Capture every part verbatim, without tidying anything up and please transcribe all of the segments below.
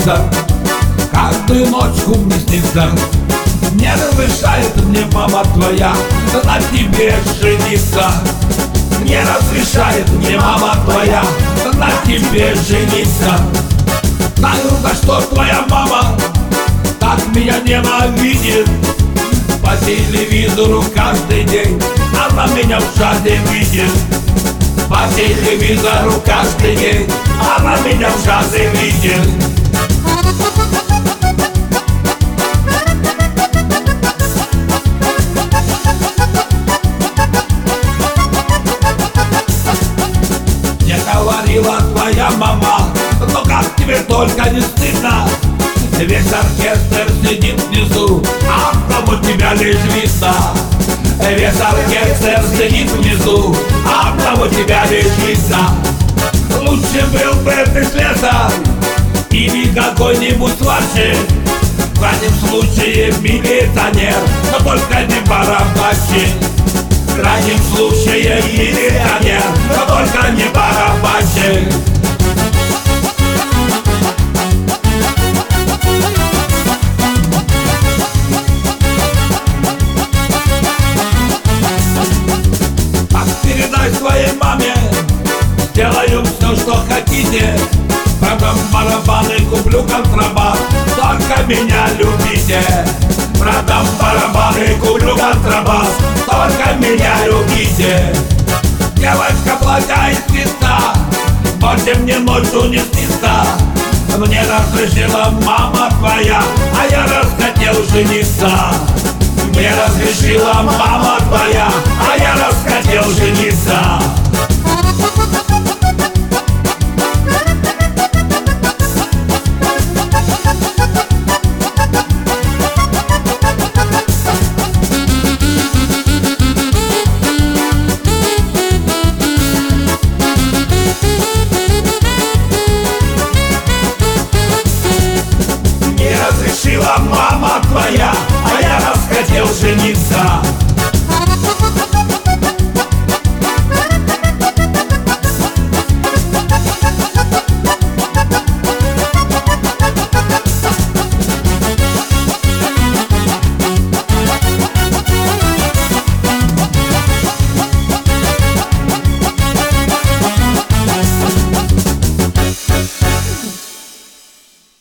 снится, каждую ночку мне снится. Не разрешает мне мама твоя на тебе жениться. Не разрешает мне мама твоя на тебе жениться. Знаю, за что твоя мама так меня ненавидит. По телевизору каждый день она меня в шазе видит. По телевизору каждый день она меня в шазе видит. Мне говорила твоя мама, но как тебе только не стыдно. Весь оркестр сидит внизу, а кому тебя лишь видно. Весь оркестр сидит внизу, а кому тебя лишь видно. Лучше был бы ты слесарь или какой-нибудь сварщик, в крайнем случае милиционер, но только не барабанщик. В крайнем случае милиционер, но только не барабанщик. Передай своей маме, сделаю все, что хотите. Продам барабаны, куплю контрабас, только меня любите. Продам барабаны, куплю контрабас, только меня любите. Девочка платя и снится, больше мне ночью не снится. Мне разрешила мама твоя, а я расхотел жениться. Мне разрешила мама твоя, а я расхотел жениться. Мне разрешила мама твоя, а я расхотел жениться.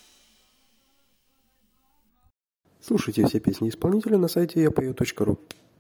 Слушайте все песни исполнителя на сайте я пою точка ру.